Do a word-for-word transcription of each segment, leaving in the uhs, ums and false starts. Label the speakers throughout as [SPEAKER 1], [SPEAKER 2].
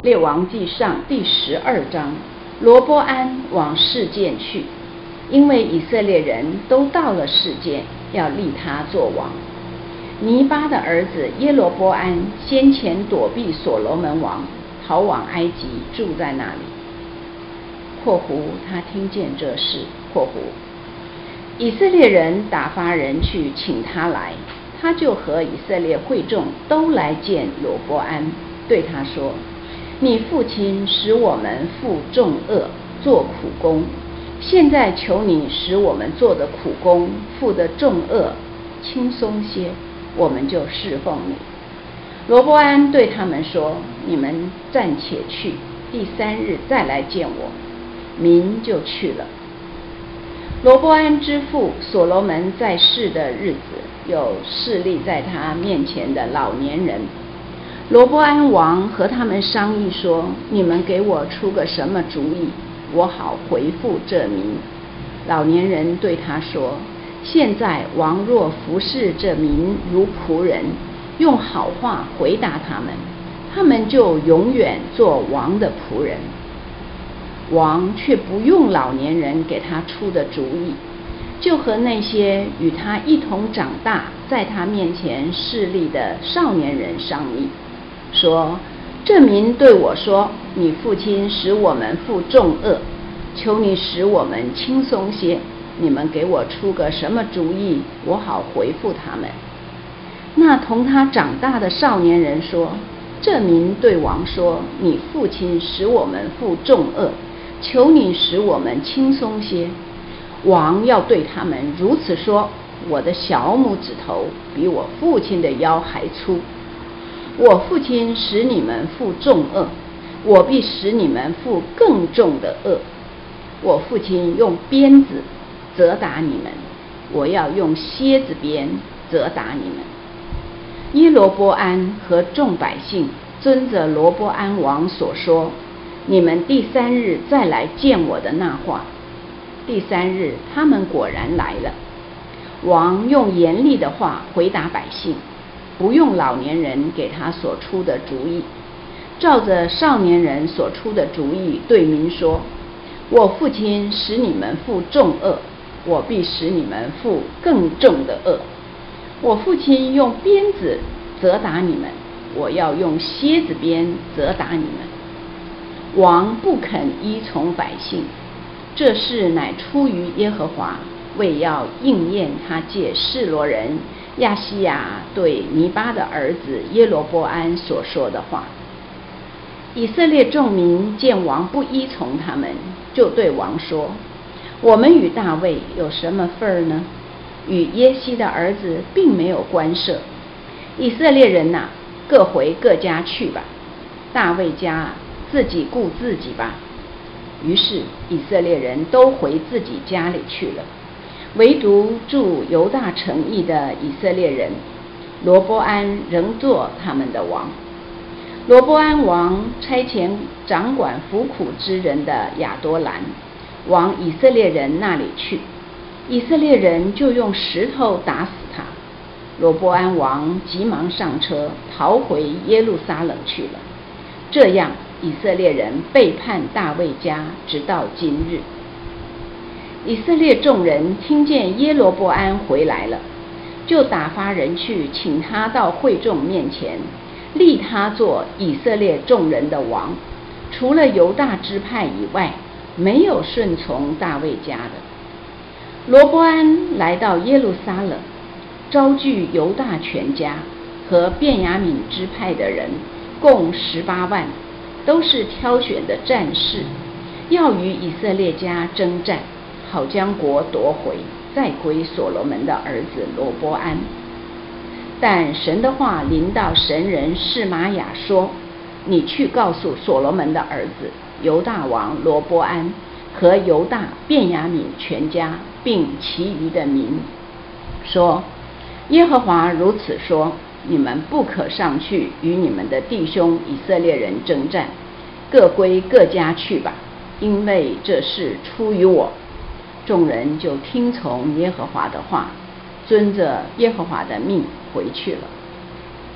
[SPEAKER 1] 列王记上第十二章，罗波安往示剑去，因为以色列人都到了示剑，要立他做王。尼巴的儿子耶罗波安先前躲避所罗门王，逃往埃及，住在那里。括弧他听见这事，括弧以色列人打发人去请他来，他就和以色列会众都来见罗波安，对他说：你父亲使我们负重恶，做苦工，现在求你使我们做的苦工负的重恶轻松些，我们就侍奉你。罗波安对他们说：你们暂且去，第三日再来见我。民就去了。罗波安之父所罗门在世的日子，有侍立在他面前的老年人。罗波安王和他们商议说：你们给我出个什么主意，我好回复这民。老年人对他说：现在王若服侍这民如仆人，用好话回答他们，他们就永远做王的仆人。王却不用老年人给他出的主意，就和那些与他一同长大，在他面前侍立的少年人商议，说：这民对我说，你父亲使我们负重恶，求你使我们轻松些，你们给我出个什么主意，我好回复他们。那同他长大的少年人说：这民对王说，你父亲使我们负重恶，求你使我们轻松些。王要对他们如此说：我的小拇指头比我父亲的腰还粗，我父亲使你们负重恶，我必使你们负更重的恶。我父亲用鞭子责打你们，我要用蝎子鞭责打你们。耶罗波安和众百姓遵着罗波安王所说，你们第三日再来见我的那话。第三日他们果然来了。王用严厉的话回答百姓，不用老年人给他所出的主意，照着少年人所出的主意对民说：我父亲使你们负重恶，我必使你们负更重的恶。我父亲用鞭子责打你们，我要用蝎子鞭责打你们。王不肯依从百姓，这事乃出于耶和华，为要应验他借示罗人亚西亚对尼巴的儿子耶罗波安所说的话。以色列众民见王不依从他们，就对王说：我们与大卫有什么份儿呢？与耶西的儿子并没有关涉。以色列人哪、啊，各回各家去吧，大卫家自己顾自己吧。于是以色列人都回自己家里去了，唯独住犹大城邑的以色列人，罗波安仍做他们的王。罗波安王差遣掌管服苦之人的亚多兰往以色列人那里去，以色列人就用石头打死他。罗波安王急忙上车，逃回耶路撒冷去了。这样以色列人背叛大卫家，直到今日。以色列众人听见耶罗波安回来了，就打发人去请他到会众面前，立他做以色列众人的王。除了犹大支派以外，没有顺从大卫家的。罗波安来到耶路撒冷，招聚犹大全家和便雅悯支派的人，共十八万，都是挑选的战士，要与以色列家征战，好将国夺回，再归所罗门的儿子罗波安。但神的话临到神人示玛雅说：你去告诉所罗门的儿子犹大王罗波安和犹大便雅悯全家，并其余的民，说：耶和华如此说，你们不可上去与你们的弟兄以色列人征战，各归各家去吧，因为这事出于我。众人就听从耶和华的话，遵着耶和华的命回去了。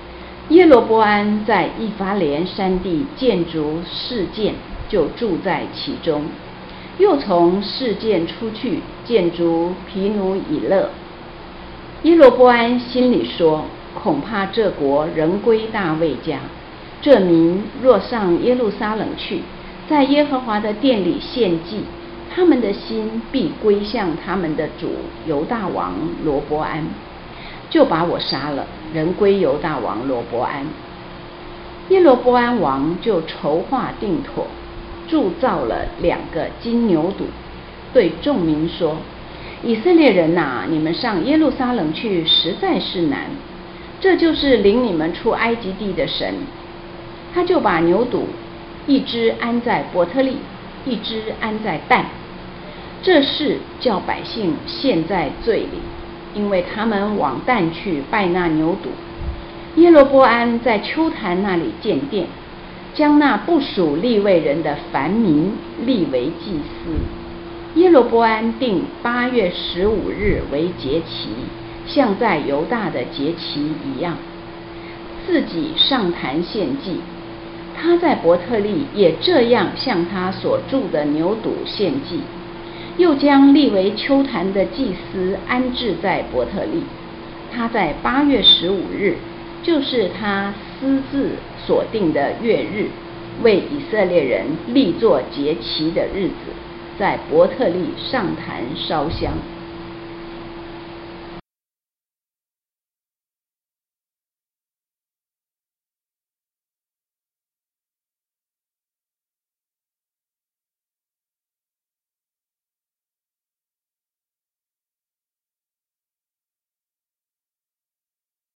[SPEAKER 1] 耶罗波安在以法莲山地建筑示剑，就住在其中，又从示剑出去建筑毗努以勒。耶罗波安心里说，恐怕这国仍归大卫家，这民若上耶路撒冷去，在耶和华的殿里献祭，他们的心必归向他们的主犹大王罗波安，就把我杀了，人归犹大王罗波安。耶罗波安王就筹划定妥，铸造了两个金牛犊，对众民说，以色列人哪、啊，你们上耶路撒冷去实在是难，这就是领你们出埃及地的神。他就把牛犊一只安在伯特利，一只安在但，这事叫百姓陷在罪里，因为他们往但去拜那牛犊。耶罗波安在丘坛那里建殿，将那不属利未人的凡民立为祭司。耶罗波安定八月十五日为节期，像在犹大的节期一样，自己上坛献祭。他在伯特利也这样向他所铸的牛犊献祭，又将立为丘坛的祭司安置在伯特利。他在八月十五日，就是他私自所定的月日，为以色列人立作节期的日子，在伯特利上坛烧香。